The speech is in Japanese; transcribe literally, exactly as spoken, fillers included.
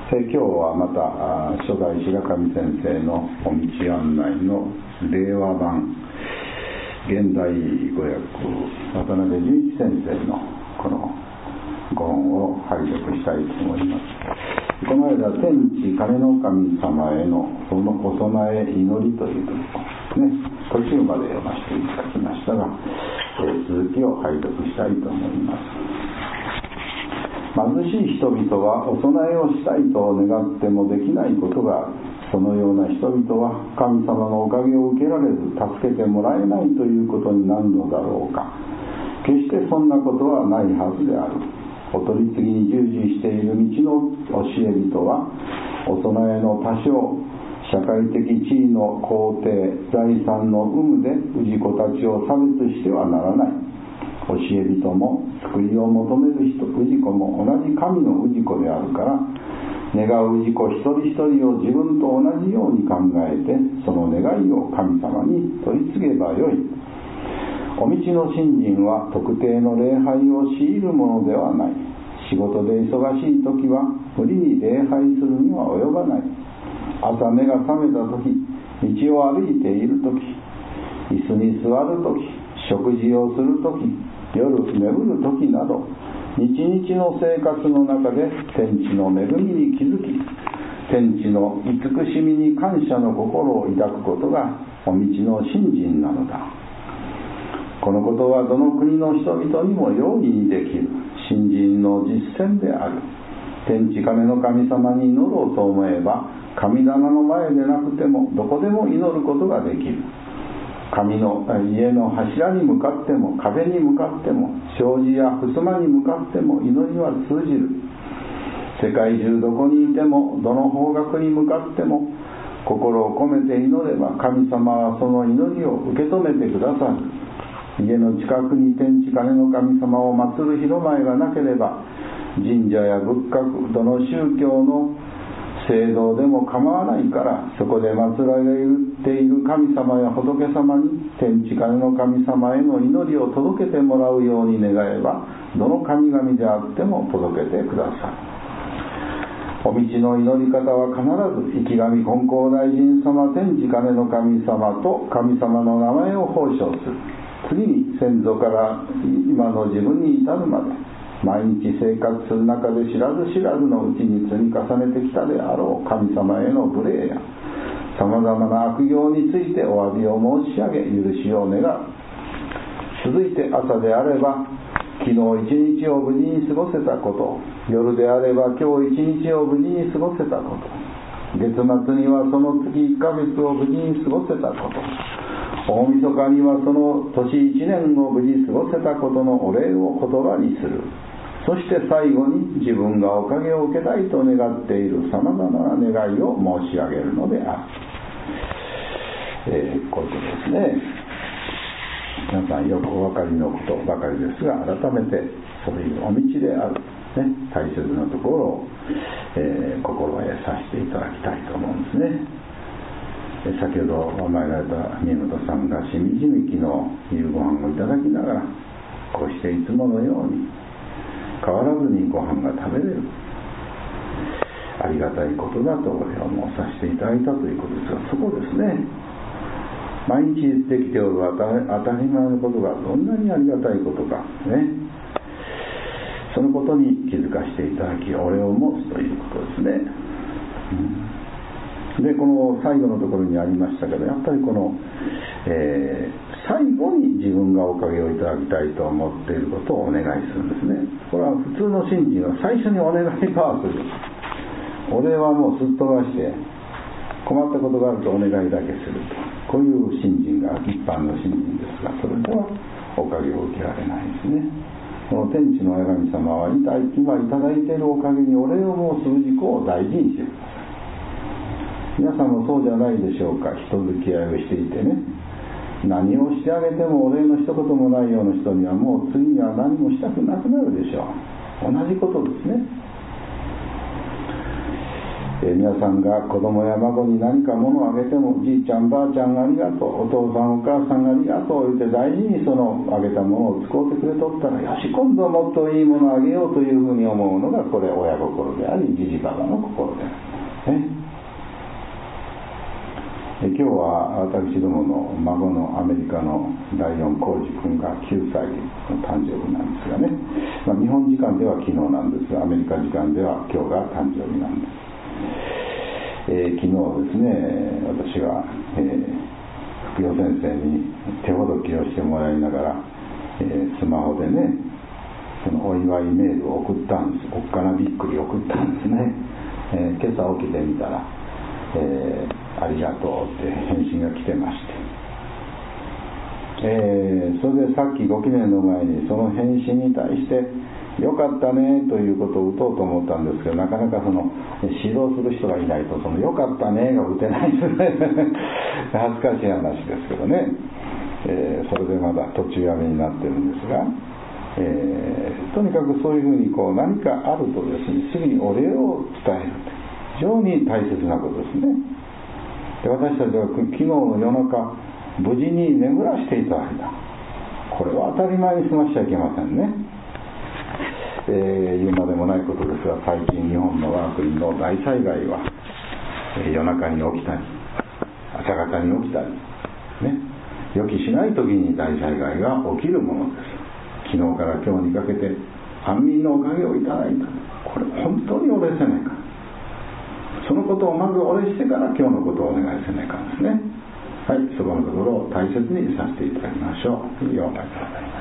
今日はまた初代白神先生のお道案内の令和版現代語訳渡辺淳一先生のこのご本を拝読したいと思います。この間天地金の神様へのそのお供え祈りというところね、途中まで読ませていただきましたが、えー、続きを拝読したいと思います。貧しい人々はお供えをしたいと願ってもできないことがある。そのような人々は神様のおかげを受けられず助けてもらえないということになるのだろうか。決してそんなことはないはずである。お取り次ぎに従事している道の教え人はお供えの多少社会的地位の皇帝財産の有無で氏子たちを差別してはならない。教え人も救いを求める人氏子も同じ神の氏子であるから、願う氏子一人一人を自分と同じように考えてその願いを神様に取り次げばよい。お道の信心は特定の礼拝を強いるものではない。仕事で忙しい時は無理に礼拝するには及ばない。朝目が覚めた時、道を歩いている時、椅子に座る時、食事をする時、夜眠る時など日々の生活の中で天地の恵みに気づき、天地の慈しみに感謝の心を抱くことがお道の信心なのだ。このことはどの国の人々にも容易にできる信心の実践である。天地金の神様に祈ろうと思えば、神棚の前でなくてもどこでも祈ることができる。神の家の柱に向かっても壁に向かっても障子や襖に向かっても祈りは通じる。世界中どこにいてもどの方角に向かっても心を込めて祈れば、神様はその祈りを受け止めてくださる。家の近くに天地金の神様を祀る広間がなければ、神社や仏閣、どの宗教の聖堂でも構わないから、そこで祀られている神様や仏様に天地金の神様への祈りを届けてもらうように願えば、どの神々であっても届けてください。お道の祈り方は必ず生神金光大神様、天地金の神様と神様の名前を奉唱する。次に先祖から今の自分に至るまで毎日生活する中で知らず知らずのうちに積み重ねてきたであろう神様への無礼やさまざまな悪行についてお詫びを申し上げ許しを願う。続いて朝であれば昨日一日を無事に過ごせたこと、夜であれば今日一日を無事に過ごせたこと、月末にはその月いっかげつを無事に過ごせたこと、大晦日にはその年一年を無事過ごせたことのお礼を言葉にする。そして最後に自分がおかげを受けたいと願っているさまざまな願いを申し上げるのである。えー、こういうことですね。皆さんよくお分かりのことばかりですが、改めてそういうお道である、ね、大切なところを、えー、心得させていただきたいと思うんですね。先ほど参られた宮本さんがしみじみ昨日夕ご飯をいただきながら、こうしていつものように変わらずにご飯が食べれる、ありがたいことだとお礼を申させていただいたということですが、そこですね。毎日できておる当たり前のことがどんなにありがたいことかね、そのことに気づかせていただきお礼を申すということですね。うんでこの最後のところにありましたけど、やっぱりこの、えー、最後に自分がおかげをいただきたいと思っていることをお願いするんですね。これは普通の信心は最初にお願いパワーする。お礼はもうすっ飛ばして困ったことがあるとお願いだけすると、こういう信心が一般の信心ですが、それではおかげを受けられないですね。この天地の神様は今いただいているおかげにお礼を申す氏子を大事にしてください。皆さんもそうじゃないでしょうか。人付き合いをしていてね、何をしてあげてもお礼の一言もないような人にはもう次には何もしたくなくなるでしょう。同じことですね。えー、皆さんが子供や孫に何か物をあげても、じいちゃんばあちゃんありがとう、お父さんお母さんありがとう言って大事にそのあげたものを使ってくれとったら、よし今度もっといいものをあげようというふうに思うのがこれ親心であり、慈ババの心であるんですね。今日は私どもの孫のアメリカの第四浩二君がきゅうさいの誕生日なんですがね、まあ、日本時間では昨日なんですが、アメリカ時間では今日が誕生日なんです。えー、昨日ですね、私は、えー、副業先生に手ほどきをしてもらいながら、えー、スマホでね、そのお祝いメールを送ったんです。おっかなびっくり送ったんですね。えー、今朝起きてみたら、えー、ありがとうって返信が来てまして、えー、それでさっきご記念の前にその返信に対してよかったねということを打とうと思ったんですけど、なかなかその指導する人がいないとそのよかったねが打てないですね恥ずかしい話ですけどね、えー、それでまだ途中やめになってるんですが、えー、とにかくそういうふうにこう何かあるとですね、すぐにお礼を伝える非常に大切なことですね。で、私たちは昨日の夜中無事に眠らせていただいた。これは当たり前に済ましちゃいけませんね。えー、言うまでもないことですが、最近日本の我が国の大災害は、えー、夜中に起きたり朝方に起きたりね、予期しない時に大災害が起きるものです。昨日から今日にかけて安眠のおかげをいただいた。これ本当にお礼せないか。そのことをまずお礼してから今日のことをお願いせないかんですね。はい、そこのところを大切にさせていただきましょう。ようお願いいただきます。